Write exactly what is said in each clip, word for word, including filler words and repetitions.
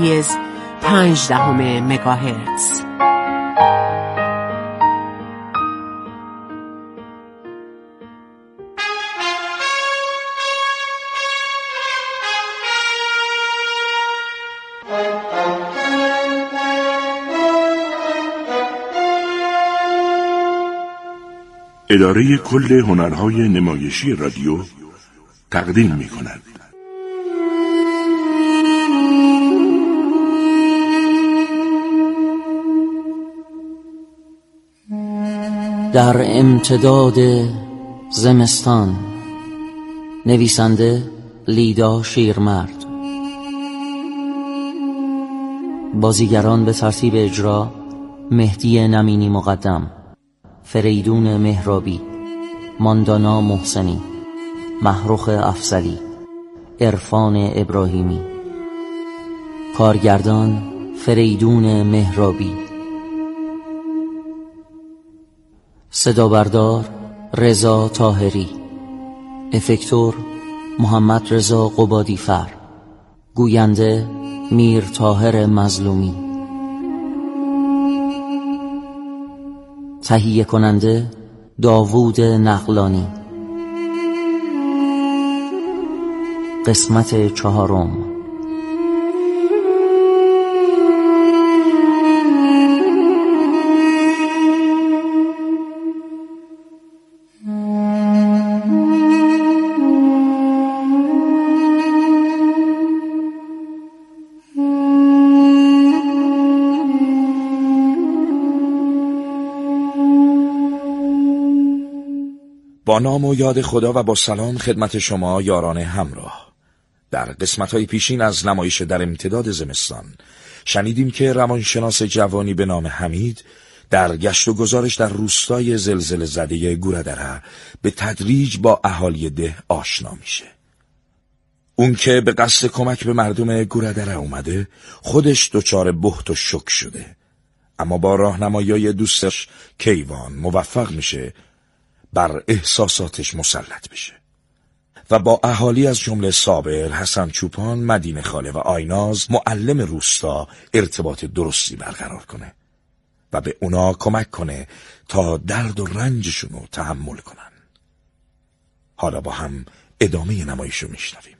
سایز پنج دهم مگاهرتز. اداره کل هنرهای نمایشی رادیو تقدیم می کند. در امتداد زمستان، نویسنده لیدا شیرمرد، بازیگران به ترتیب اجرا: مهدی نمینی مقدم، فریدون مهرابی، ماندانا محسنی، محروخ افضلی، عرفان ابراهیمی. کارگردان فریدون مهرابی. صدابردار رضا طاهری. افکتور محمد رضا قبادیفر. گوینده میر طاهر مظلومی. تهیه کننده داوود نقلانی. قسمت چهارم. با نام و یاد خدا و با سلام خدمت شما یاران همراه. در قسمت‌های پیشین از نمایش در امتداد زمستان شنیدیم که روانشناس جوانی به نام حمید در گشت و گذارش در روستای زلزله زده گورادره به تدریج با اهالی ده آشنا میشه. اون که به قصد کمک به مردم گورادره اومده، خودش دچار بهت و شوک شده، اما با راهنمایی دوستش کیوان موفق میشه بر احساساتش مسلط بشه و با اهالی از جمله صابر، حسن چوپان، مدینه خاله و آیناز معلم روستا ارتباط درستی برقرار کنه و به اونا کمک کنه تا درد و رنجشون رو تحمل کنن. حالا با هم ادامه نمایش رو میشنویم.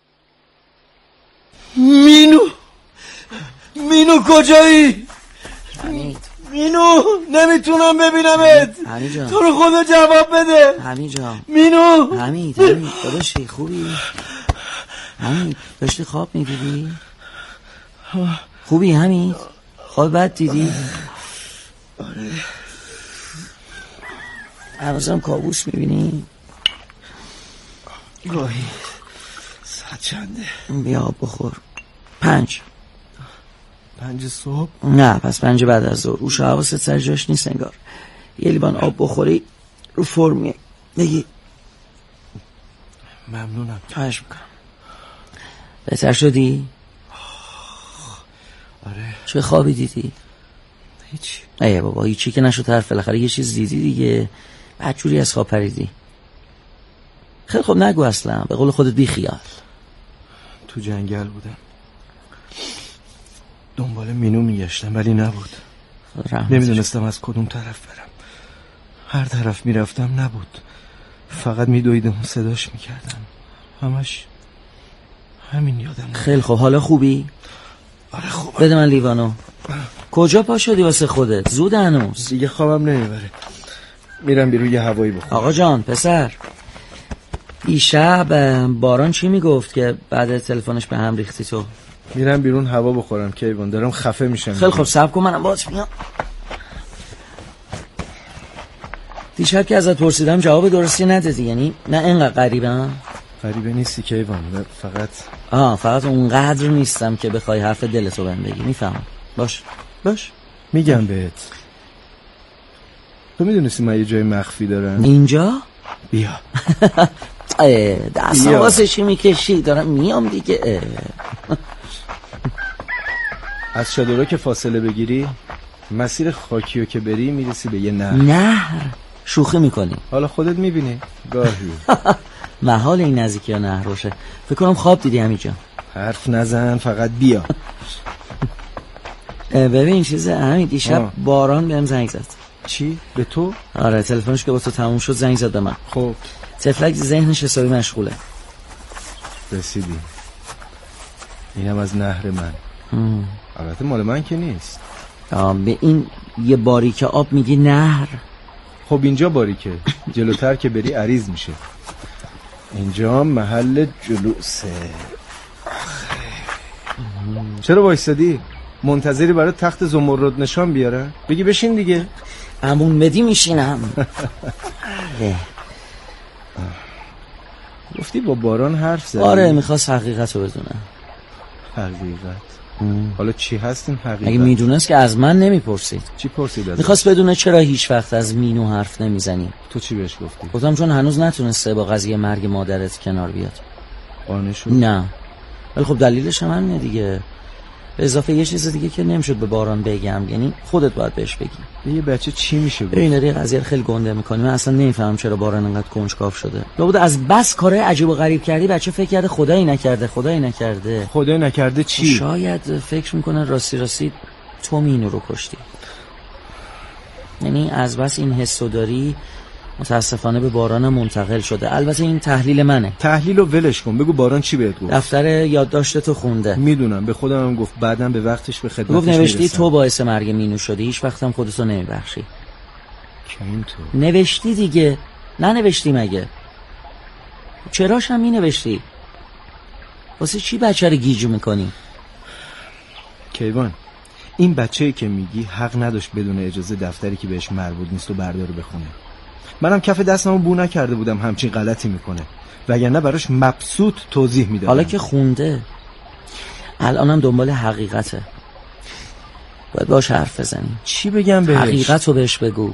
مینو مینو کجایی؟ حمید مینو نمیتونم ببینمت. حمید جان، تو رو خدا جواب بده. حمید جان. مینو. حمید حمید داداشی خوبی؟ حمید داشتی خواب میدیدی؟ خوبی حمید؟ خواب بد دیدی؟ آره. هنوزم کابوس میبینی؟ گاهی. ساعت چنده؟ بیا آب بخور. پنج پنج صبح؟ نه پس پنج بعد از ظهر. روش حواست سر جاش نیست انگار. یه لیوان آب بخوری رو فرمیه. بگی ممنونم. خواهش میکنم. بهتر شدی؟ آره. چه خوابی دیدی؟ هیچی. ایه بابا هیچی که نشد، طرف بالاخره یه چیز دیدی دیگه. بدجوری از خواب پریدی. خیلی خوب نگو اصلا، به قول خودت بی خیال. تو جنگل بودم، دنبال مینو میگشتم ولی نبود. نمیدونستم از کدوم طرف برم. هر طرف میرفتم نبود، فقط میدویدم صداش میکردم. همش همین یادم. خیلی خوب. حالا خوبی؟ آره خوبم. بده من لیوانو. کجا پا شدی واسه خودت؟ زود هنوز. دیگه خوابم نمیبره، میرم بیرون یه هوایی بخورم. آقا جان پسر، دیشب باران چی میگفت که بعد تلفنش به هم ریختی تو؟ میرم بیرون هوا بخورم کیوان، دارم خفه میشم. خیلی خوب صبر کن منم باهات میام. دیشب که ازت پرسیدم جواب درستی ندادی، یعنی نه اینقدر غریبم؟ غریبه نیستی کیوان، فقط آه فقط اونقدر نیستم که بخوای حرف دلتو بهم بگی. میفهمم. باش باش میگم بهت. تو میدونستی من یه جای مخفی دارم اینجا؟ بیا. دست واسه چی میکشی؟ دارم میام دیگه. از چادرها که فاصله بگیری، مسیر خاکیو که بری میرسی به یه نهر. نهر؟ شوخی میکنی؟ حالا خودت میبینی گاهی. محال این نزدیکی ها نهر باشه. فکر کنم خواب دیدی همینجا. حرف نزن، فقط بیا. ببین چیزه همین دیشب باران بهم زنگ زد. چی؟ به تو؟ آره تلفنش که با تو تموم شد زنگ زد به من. خب تفلک ذهنش حسابی مشغوله. رسیدی. اینم از نهر من. البته مال من که نیست. آه به این یه باریک آب میگی نهر؟ خب اینجا باریکه، جلوتر که بری عریض میشه. اینجا محل جلوسه. چرا وایستادی؟ منتظری برای تخت زمرد نشان بیاره؟ بگی بشین دیگه. عمون بدی میشینم. گفتی با باران حرف زدی؟ آره میخواست حقیقت رو بدونه. حقیقت؟ حالا چی هست این حقیقت؟ اگه میدونست که از من نمیپرسید. چی پرسید ازش؟ میخواست بدونه چرا هیچ وقت از مینو حرف نمیزنی. تو چی بهش گفتی؟ گفتم چون هنوز نتونسته با قضیه مرگ مادرت کنار بیاد. قانع شد؟ نه ولی خب دلیلش هم همینه دیگه. به اضافه یه چیز دیگه که نمیشد به باران بگم، یعنی خودت باید بهش بگی. یه بچه چی میشه گفت؟ این داری قضیه خیلی گنده میکنی. من اصلا نمیفهمم چرا باران انقدر کنجکاو شده. لابد از بس کارهای عجیب و غریب کردی بچه فکر کرده خدایی نکرده. خدایی نکرده خدایی نکرده چی؟ شاید فکر میکنه راستی راستی تو مینو رو کشتی. یعنی از بس این حسو داری متاسفانه به باران منتقل شده. البته این تحلیل منه. تحلیلو ولش کن، بگو باران چی بهت گفت. دفتر یادداشتتو خونده. میدونم، به خودم هم گفت بعدم به وقتش به خدمتش گفت نوشتی میرسم. تو باعث مرگ مینو شدی، هیچ وقتم خودتو نمیبخشی. که این تو نوشتی دیگه. نه نوشتی مگه؟ چراش هم می نوشتی؟ واسه چی بچه رو گیج میکنی؟ کیوان، این بچه‌ای که میگی حق نداشت بدون اجازه دفتری که بهش مربوط نیست و برداره بخونه. منم کف دستمو بو نکرده بودم همچین غلطی میکنه، وگرنه براش مبسوط توضیح میدادم. حالا که خونده الانم دنبال حقیقته. باید باش حرف بزنی. چی بگم بهش؟ حقیقت رو بهش بگو.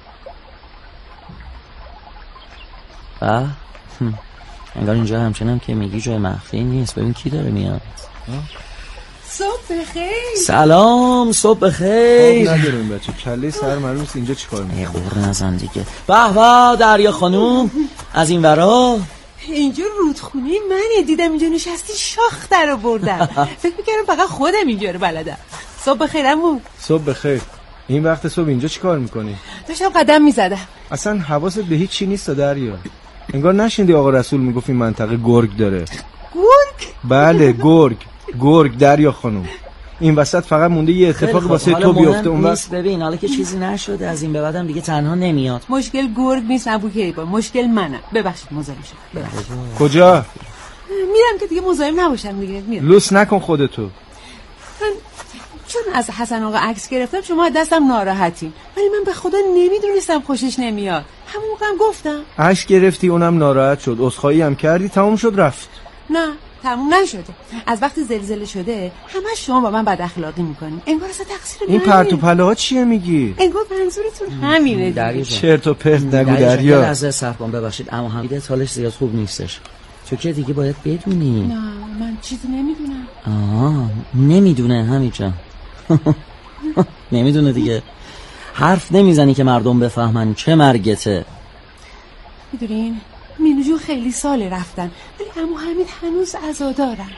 آه انگار اینجا همچنان که میگی جای مخفی نیست. ببین کی داره میاد. صبح بخیر. سلام صبح بخیر. خب نداریم بچه کله سر معلوم نیست اینجا چیکار میکنه. قور نزن دیگه. به به دریا خانوم از این ورا. اینجا رودخونه منه، دیدم اینجا نشستی شاخ در آوردم. فکر میکردم فقط خودم اینجا رو بلدم. صبح بخیر عمو. صبح بخیر. این وقت صبح اینجا چیکار میکنی؟ داشتم قدم میزدم. اصلا حواست به هیچ چی نیست دریا. انگار نشیندی آقا رسول میگفت این منطقه گرگ داره. گرگ؟ بله گرگ. گرگ دریا خانم. این وسط فقط مونده یه اتفاق واسه تو بیفته اون وقت. ببین حالا که چیزی نشده از این به بعدم دیگه تنها نمیاد. مشکل گرگ نیست ابو کیوان، مشکل منم. ببخشید مزاحم شدم. ببخشید. کجا؟ میرم که دیگه مزاحم نباشم دیگه. میرم. لوس نکن خودتو. من چون از حسن آقا عکس گرفتم شما دستم ناراحتین، ولی من به خدا نمیدونستم خوشش نمیاد. همون موقع هم گفتم. عکس گرفتی اونم ناراحت شد، عذرخواهی هم کردی، تموم شد رفت. نه تموم نشده. از وقتی زلزله شده همش شما با من بد اخلاقی میکنین. انگار اصلا تقصیر این پرت و پلاها چیه میگی؟ انگار منظورتون همینه دیگه. چرت و پرت نگو دریا. از صرفان ببخشید اما حمیدت حالش زیاد خوب نیستش. تو که دیگه باید بدونی. نه من چیزی نمیدونم. آها نمیدونه حمید جان. نمیدونه دیگه. حرف نمیزنی که مردم بفهمن چه مرگته. میدونین مینو جون خیلی سال رفتن ولی عمو حمید هنوز عزادارن.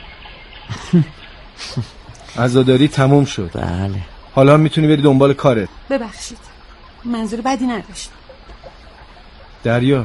عزاداری تموم شد. بله. حالا میتونی بری دنبال کارت. ببخشید منظور بدی نداشتم. دریا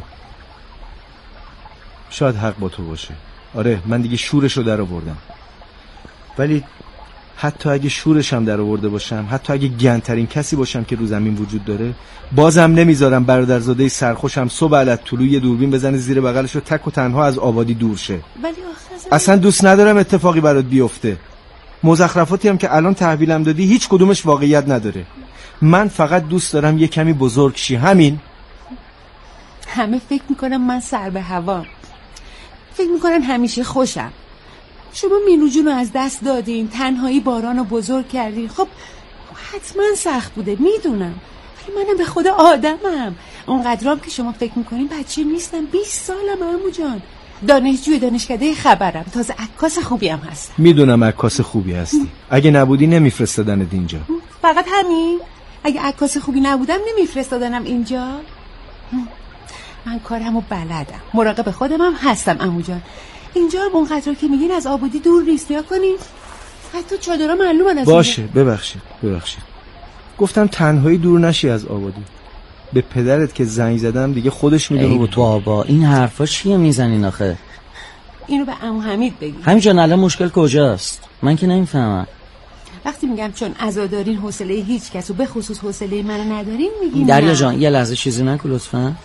شاید حق با تو باشه. آره من دیگه شورشو در آوردم، ولی حتی اگه شورشم در آورده باشم، حتی اگه گندترین کسی باشم که رو زمین وجود داره، بازم نمیذارم برادرزاده سرخوشم صبح علت طلوع یه دوربین بزنه زیر بغلش و تک و تنها از آبادی دور شه. ولی آخه اصلا دوست ندارم اتفاقی برات بیفته. مزخرفاتی هم که الان تحویلم دادی هیچ کدومش واقعیت نداره. من فقط دوست دارم یه کمی بزرگ شی، همین. همه فکر میکنم من سر به هوا، فکر میکنن همیشه خوشم. شما مینو جون رو از دست دادین، تنهایی باران رو بزرگ کردین. خب حتما سخت بوده میدونم، ولی منم به خدا آدمم. اونقدرام که شما فکر میکنین بچه نیستم. بیست سالم عمو جان، دانشجوی دانشکده خبرم، تازه عکاس خوبی هم هست. میدونم عکاس خوبی هستی. اگه نبودی نمیفرستادنت اینجا. فقط همین؟ اگه عکاس خوبی نبودم نمیفرستادنم اینجا؟ من کارمو بلدم، مراقب خودم هم هستم عمو جان. اینجا هم اونقدر که میگین از آبادی دور نیست. نیا کنین حتی چادرها معلومن از باشه ببخشید ببخشید گفتم تنهایی دور نشی از آبادی. به پدرت که زنگ زدم دیگه خودش میدونه. ای بابا این حرفا چیه میزنین آخه؟ اینو به عمو حمید بگی. همینجان الان مشکل کجاست؟ من که نمیفهمم. وقتی میگم چون عزادارین حوصله هیچ کس و به خصوص حوصله منو ندارین میگین دریا جان یه لحظه چیزی نکن لطفا.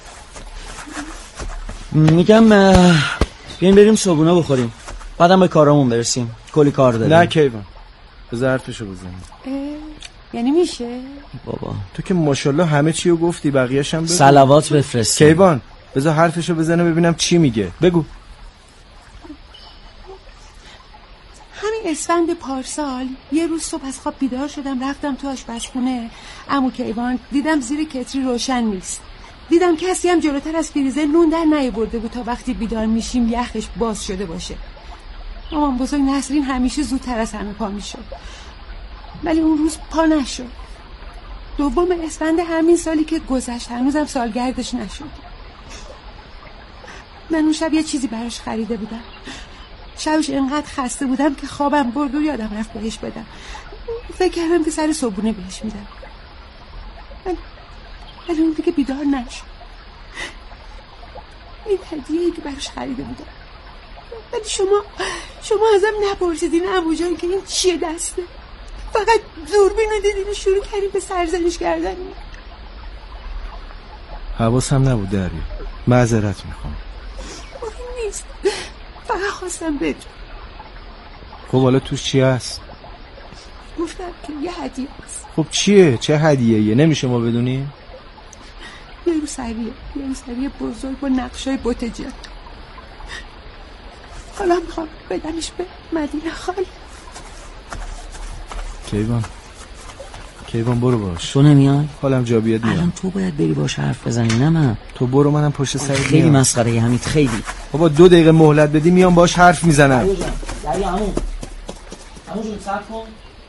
میگم بیاین بریم صبحونه بخوریم بعدم به کارامون برسیم، کلی کار داریم. نه کیوان بذار حرفشو بزنیم. یعنی میشه؟ بابا تو که ماشاءالله همه چی رو گفتی بقیه‌ش هم بگو. صلوات بفرست. کیوان بذار حرفشو بزنه ببینم چی میگه. بگو. همین اسفند پارسال یه روز صبح از خواب بیدار شدم رفتم تو آشپزخونه. عمو کیوان دیدم زیر کتری روشن نیست. دیدم کسی هم جلوتر از فریزر نون در نیاورده بود تا وقتی بیدار میشیم یخش باز شده باشه. مامان بزرگ نسرین همیشه زودتر از همه پا میشد ولی اون روز پا نشد. دوم اسفند همین سالی که گذشت هنوزم سالگردش نشد. من اون شب یه چیزی براش خریده بودم. شبش انقدر خسته بودم که خوابم برد و یادم رفت بهش بدم. فکر کردم که سر صبحونه بهش میدم ولی اون دیگه بیدار نشد. این هدیه‌ای که براش خریده بودم. ولی شما شما ازم نپرسیدین عمو جان که این چیه دسته. فقط دوربین رو دیدین و شروع کردین به سرزنش کردن. حواسم نبود دریا، معذرت میخوام. مهم نیست، فقط خواستم بدون. خب حالا توش چی هست؟ گفتم که یه هدیه هست. خب چیه؟ چه هدیه یه؟ نمیشه ما بدونیم؟ یه روسریه یه روسریه بزرگ با نقشای بوتجیان. حالا میخوام بدمش به مدینه خاله. کیوان کیوان برو باش. تو نمیای؟ حالم جا بیاد میام. الان تو باید بری باش حرف بزنی نه من. تو برو منم پشت سرت میام. خیلی مسخره حمید خیلی. بابا دو دقیقه مهلت بدی میام باش حرف میزنم. دریا عمو عمو جون صبر کن.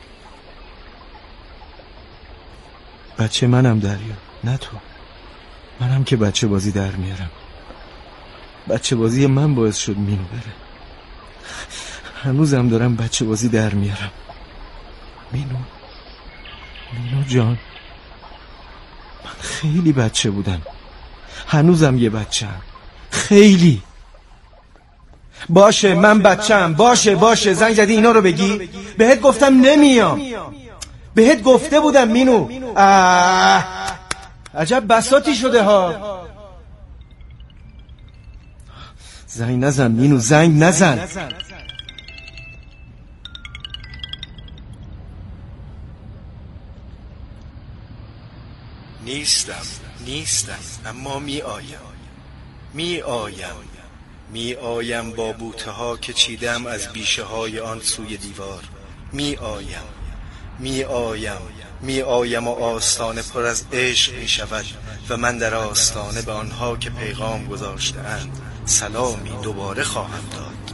بچه منم دریا نه تو. منم که بچه بازی در میارم. بچه بازی من باعث شد مینو بره. هنوزم دارم بچه بازی در میارم. مینو مینو جان من خیلی بچه بودم. هنوزم یه بچه‌ام. خیلی. باشه من بچه‌ام. باشه باشه زنگ زدی اینا رو بگی؟ بهت گفتم نمیام. بهت گفته بودم مینو. آه. عجب بساطی شده ها. زنگ نزن مینو زنگ نزن. نیستم نیستم اما می آیم می آیم می آیم با بوته ها که چیدم از بیشه های آن سوی دیوار. می آیم می آیم می آیم و آستانه پر از عشق می شود و من در آستانه به آنها که پیغام گذاشته‌اند سلامی دوباره خواهم داد.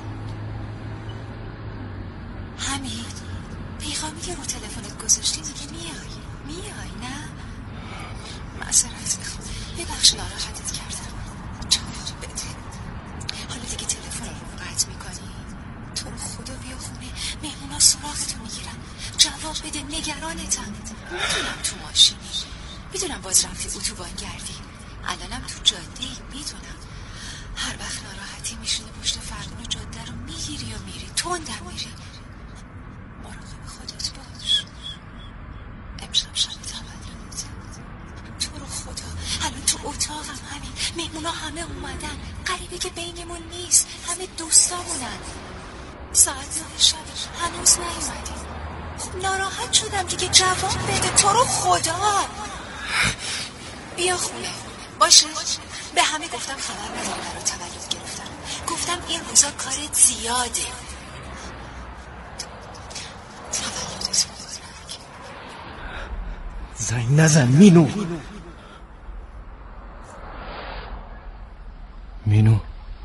حمید پیغامی که رو تلفنت گذاشتی میگه میای میای نه؟ معذرت میخوام ببخش ناراحتت کردم. جواب بده. حالا دیگه تلفن رو قطع میکنی؟ تو رو خدا بیا خونه مهمونا سراغتو میگیرن. جواب بده نگرانتم. میدونم تو ماشینی میدونم باز رفتی اتوبان گردی الانم تو جاده میدونم هر وقت ناراحتی میشینی پشت فرمون جاده رو میگیری و میری تندم میری. مراقب خودت باش. امشب شب تولدت. تو رو خدا الان تو اتاقم همین مهمونا همه اومدن. غریبه که بینمون نیست. همه دوستامونن. ساعت نه شب هنوز نیومدی. خب ناراحت شدم دیگه جواب بده تو رو خدا. بیا خونه باشه. به همه گفتم خبر ندارم برای تولد گرفتم. گفتم این روزا کارت زیاده. تولدت مبارک. زنگ نزن مینو. مینو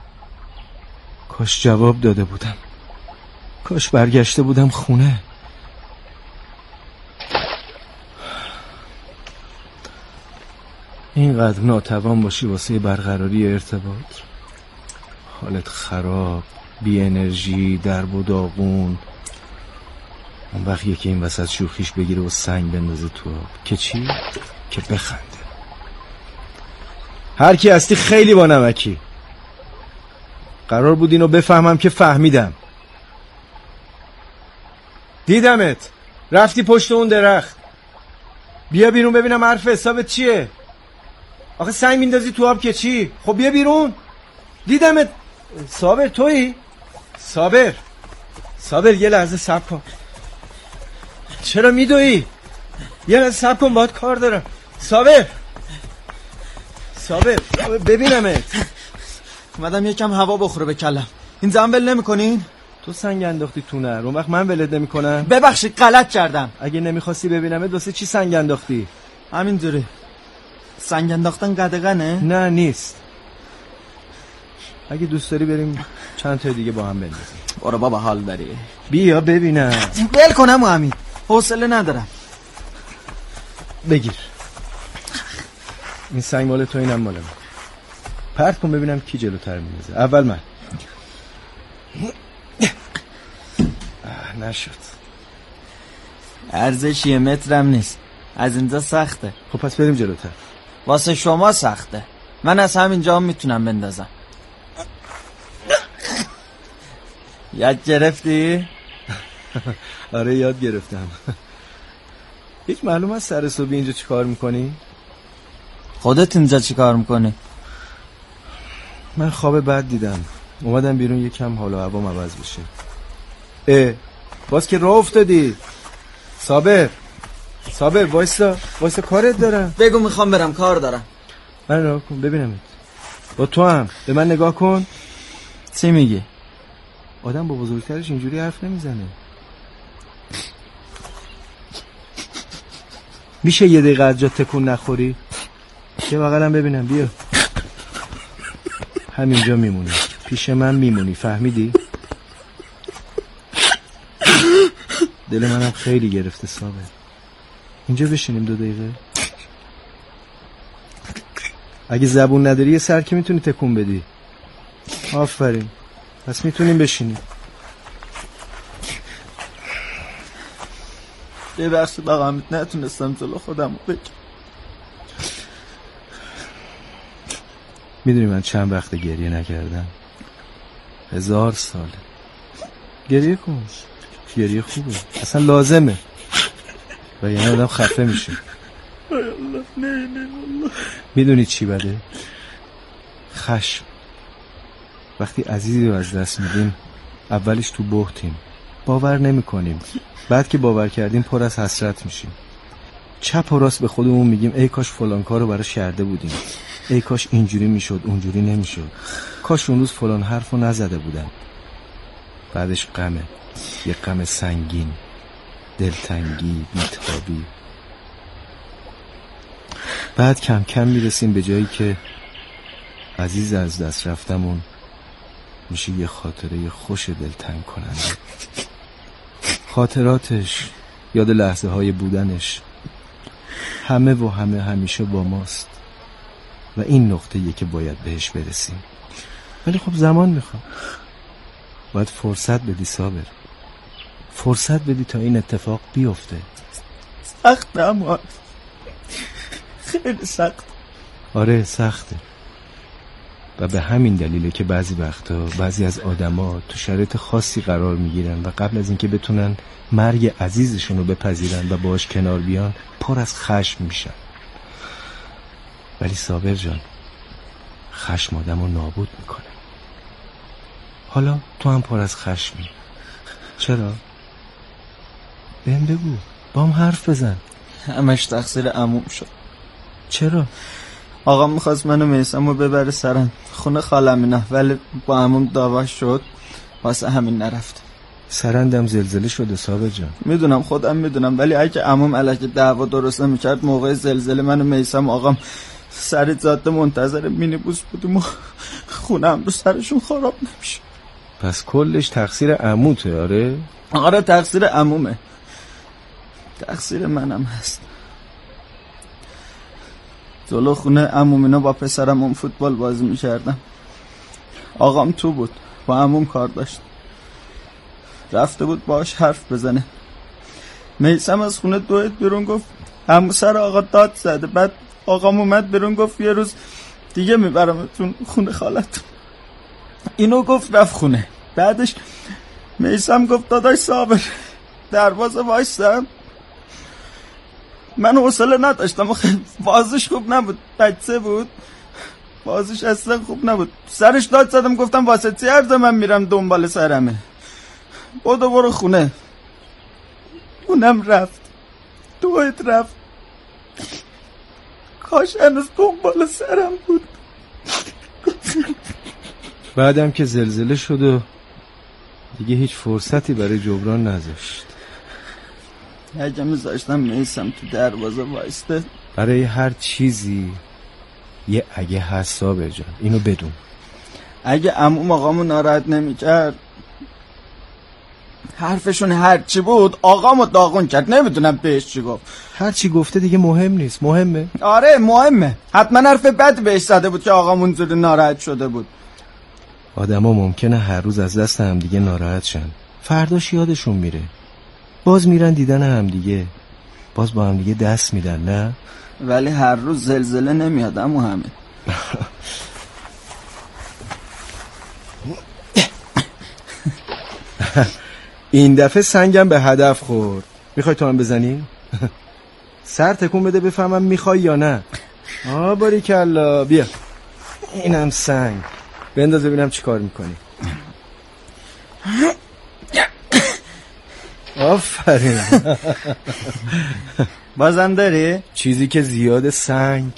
کاش جواب داده بودم. کاش برگشته بودم خونه. اینقدر ناتوان باشی واسه برقراری ارتباط. حالت خراب، بی انرژی، درب و داغون. اون وقت یکی این وسط شوخیش بگیره و سنگ بندازه تو آب که چی؟ که بخنده. هر کی هستی خیلی با نمکی. قرار بود اینو بفهمم که فهمیدم. دیدمت رفتی پشت اون درخت. بیا بیرون ببینم حرف حسابت چیه. آخه سنگ میندازی تو آب که چی؟ خب بیا بیرون. دیدمت. صابر تویی؟ صابر صابر یه لحظه صبر کن. چرا میدویی؟ یه لحظه صبر کن، باهات کار دارم. صابر صابر ببینمت. اومدم یکم هوا بخوره به کلم. این زن ول نمی‌کنین؟ تو سنگ انداختی تو نهر، اون وقت من ولت نمی‌کنم. ببخشید غلط کردم. اگه نمیخواستی ببینمت واسه چی سنگ انداختی؟ همینجوری. سنگ انداختن قدغنه؟ نه نیست. اگه دوست داری بریم چند تا دیگه با هم بندازیم. برو بابا حال داری. بیا ببینم. ول کنم همین. حوصله ندارم. بگیر. این سنگ مال تو، اینم مال من. پرت کن ببینم کی جلوتر میندازه. اول من. نشد. ارزش یه مترم نیست. از اینجا سخته. خب پس بریم جلوتر. واسه شما سخته. من از همینجا هم میتونم بندازم. یاد گرفتی؟ آره یاد گرفتم. هیچ معلوم از سر صبح اینجا چی کار میکنی؟ خودت اینجا چی کار میکنی؟ من خواب بد دیدم، اومدم بیرون یکم حال و هوام عوض بشه. اه باز که راه افتادی. صابر صابر وایسا وایسا، کارت دارم. بگو میخوام برم، کار دارم. من راه کن ببینمت. با تو هم به من نگاه کن. چی میگی؟ آدم با بزرگترش اینجوری حرف نمیزنه. میشه یه دقیقه از جا تکون نخوری؟ یه بغلم ببینم. بیا همینجا میمونی، پیش من میمونی، فهمیدی؟ دل منم خیلی گرفته صابر. اینجا بشینیم دو دقیقه. اگه زبون نداری یه سر که میتونی تکون بدی. آفرین، پس میتونیم بشینیم. یه بخش بقیمت نتونستم جلو خودم بگم. میدونی من چند وقت گریه نکردم؟ هزار ساله. گریه کن، گریه خوبه، اصلا لازمه و یعنی آدم خفه میشه. میدونی چی بده؟ خشم. وقتی عزیزی رو از دست میدیم اولش تو بهتیم، باور نمی کنیم، بعد که باور کردیم پر از حسرت میشیم. چپ و راست به خودمون میگیم ای کاش فلان کارو براش کرده بودیم، ای کاش اینجوری میشد اونجوری نمیشد، کاش اون روز فلان حرفو نزده بودم. بعدش غمه، یه غم سنگین، دلتنگی، بیتابی. بعد کم کم میرسیم به جایی که عزیز از دست رفتمون میشه یه خاطره خوش دلتنگ کننده. خاطراتش، یاد لحظه های بودنش، همه و همه همیشه با ماست و این نقطه‌ایه که باید بهش برسیم. ولی خب زمان میخواد، باید فرصت بدی صابر، فرصت بدی تا این اتفاق بیفته. سخته اما خیلی سخت. آره سخته و به همین دلیله که بعضی وقتا بعضی از آدما تو شرایط خاصی قرار میگیرن و قبل از اینکه بتونن مرگ عزیزشون رو بپذیرن و باهاش کنار بیان پر از خشم میشن. ولی صابر جان، خشم آدمو نابود میکنه. حالا تو هم پر از خشمی. چرا؟ بهم بگو، با هم حرف بزن. همش تقصیر عموم شد. چرا؟ آقا میخواست منو میسمو ببره سرن خونه خالمینه، ولی با عموم دعوا شد، واسه همین نرفت. سرندم زلزله شده صابر جان. میدونم، خودم میدونم، ولی اگه عموم علیه دعوا درست نمیکرد موقع زلزله منو میسم آقام سر جاده منتظر مینیبوس بودیم و خونه هم رو سرشون خراب نمیشه. پس کلش تقصیر عموته؟ آره؟ آره تقصیر عمومه، تقصیر منم هست. جلو خونه عموم اینا با پسرم اون فوتبال بازی میکردم. آقام تو بود، با عموم کار داشت، رفته بود باش حرف بزنه. میثم از خونه دوید بیرون گفت عمو سر آقا داد زده. بعد آقام اومد بیرون گفت یه روز دیگه میبرمتون خونه خالتون. اینو گفت رفت خونه. بعدش میثم گفت داداش صابر دروازه وایسم. من حوصله نداشتم، بازش خوب نبود، بچه بود، بازش اصلا خوب نبود. سرش داد زدم گفتم واسه چی عرض من میرم دنبال سرمه، بودو برو خونه. اونم رفت، دوید رفت، کاش هنوز دنبال سرم بود. بعدم که زلزله شد و دیگه هیچ فرصتی برای جبران نذاشت. اگه میذاشتم میثم تو دروازه وایسته. برای هر چیزی یه اگه هست صابر جان، اینو بدون. اگه عموم آقامو ناراحت نمیکرد، حرفشون هرچی بود آقامو داغون کرد، نمیدونم بهش چی گفت. هرچی گفته دیگه مهم نیست. مهمه؟ آره مهمه. حتما حرف بد بهش زده بود که آقامون اونجوری ناراحت شده بود. آدما ممکنه هر روز از دست هم دیگه ناراحت شن، فرداش یادشون میره، باز میرن دیدن هم دیگه، باز با هم دیگه دست میدن. نه ولی هر روز زلزله نمیاد امو همه. این دفعه سنگم به هدف خورد. میخوای تو هم بزنی؟ سر تکون بده بفهمم میخوای یا نه. آه باریکلا، بیا اینم سنگ، بنداز ببینم چی کار میکنی. آفرین. بازم داری؟ چیزی که زیاد سنگ.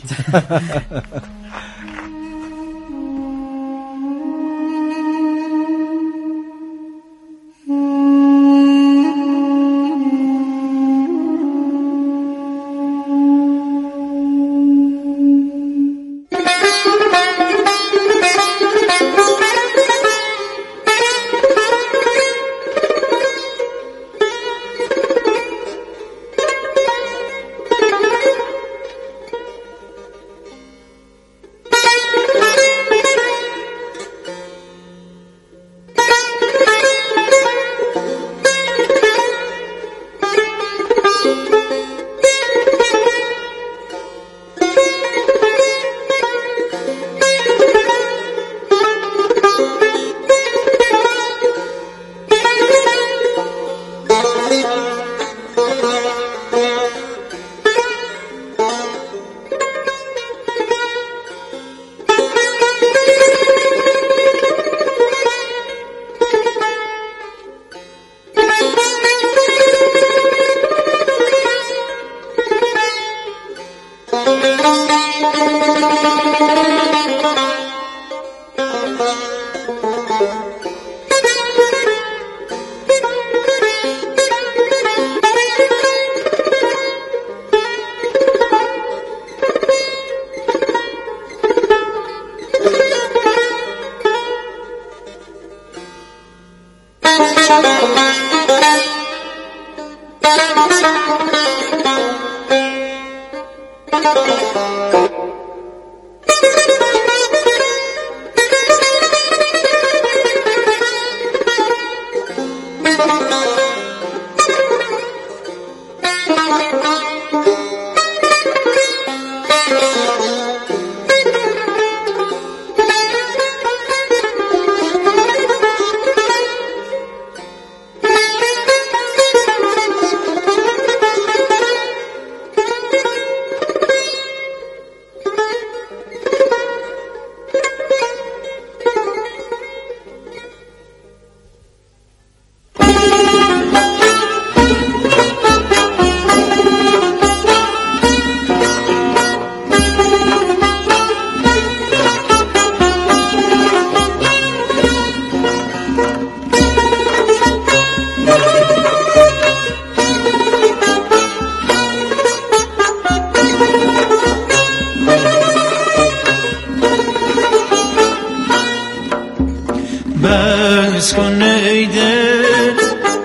بس کن ای دل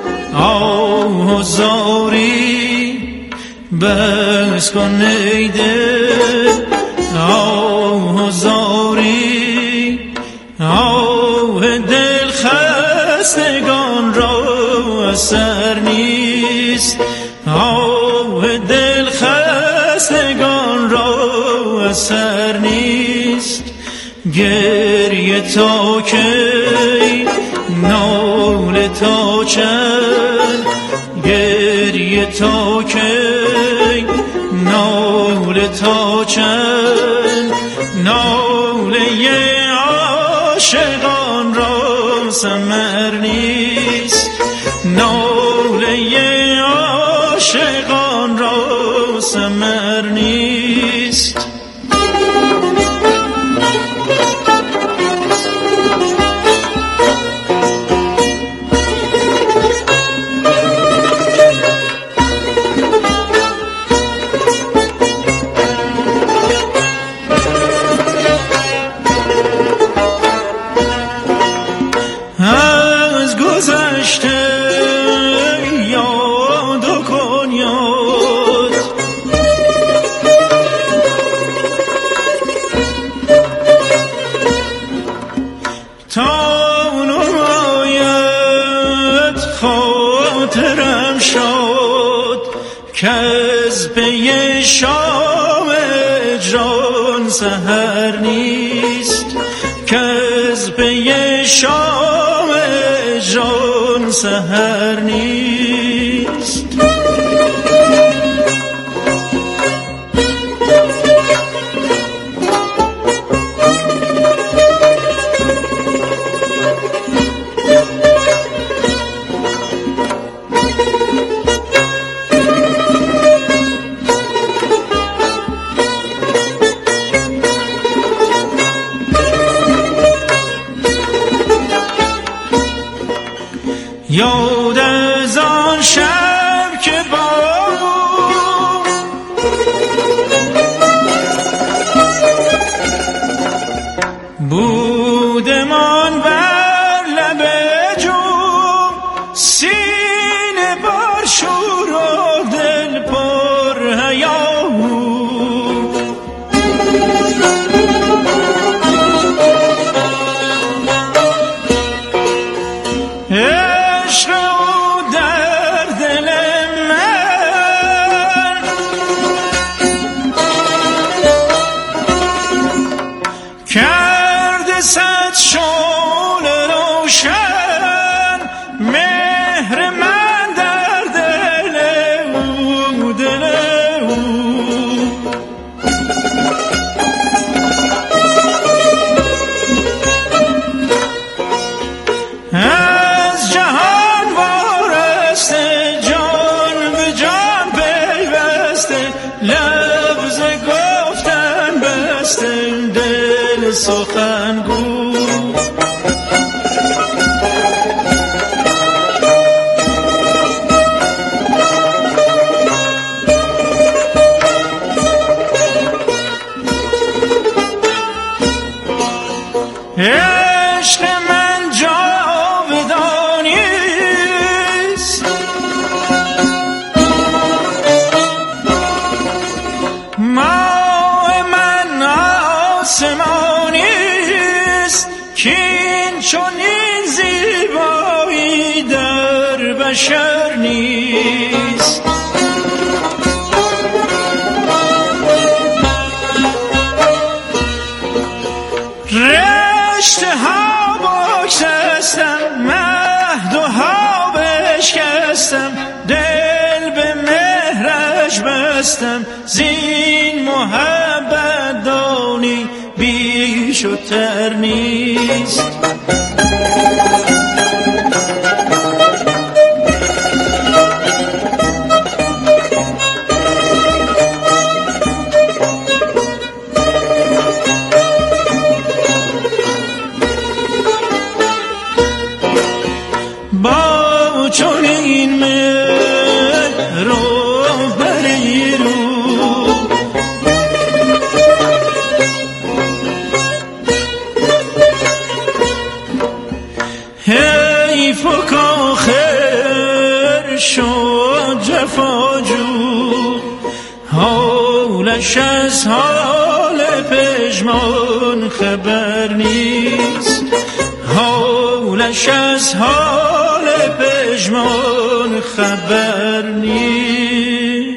آه زاری، بس کن ای دل آه زاری، آه دل خستگان را اثر نیست، خستگان را اثر نیست. گریه تا کی ناله تا چند، گریه تا کی ناله تا چند، ناله عاشقان را ثمر نیست. ناله عاشقان را ثمر نیست. شام اجران سحر نیست. کز پی شام اجران سحر نیست. یاد از آن شب که بارون بودمان بر لب جوم، سینه بر شور و دل پر هیاهو. عشق او در دل من کرده صد شعله روشن. مهر من در دل او، دل او. از جهان وارسته، جان به جان پیوسته، لفظ گفتن بسته، دل سخنگو. عشق من جاودانی است، ماه من آسمانی است، کین چنین زیبایی در بشر نیست. رشته ها بگسستم، مهد و ها بشکستم، دل به مهرش بستم، زین محبت دانی بیش و تر نیست. با چنین مهر رو بری رو، حیف و کاخر شد جفاجو، حالش از حال پژمان خبر نیست. حالش از حال پژمان خبر نیست.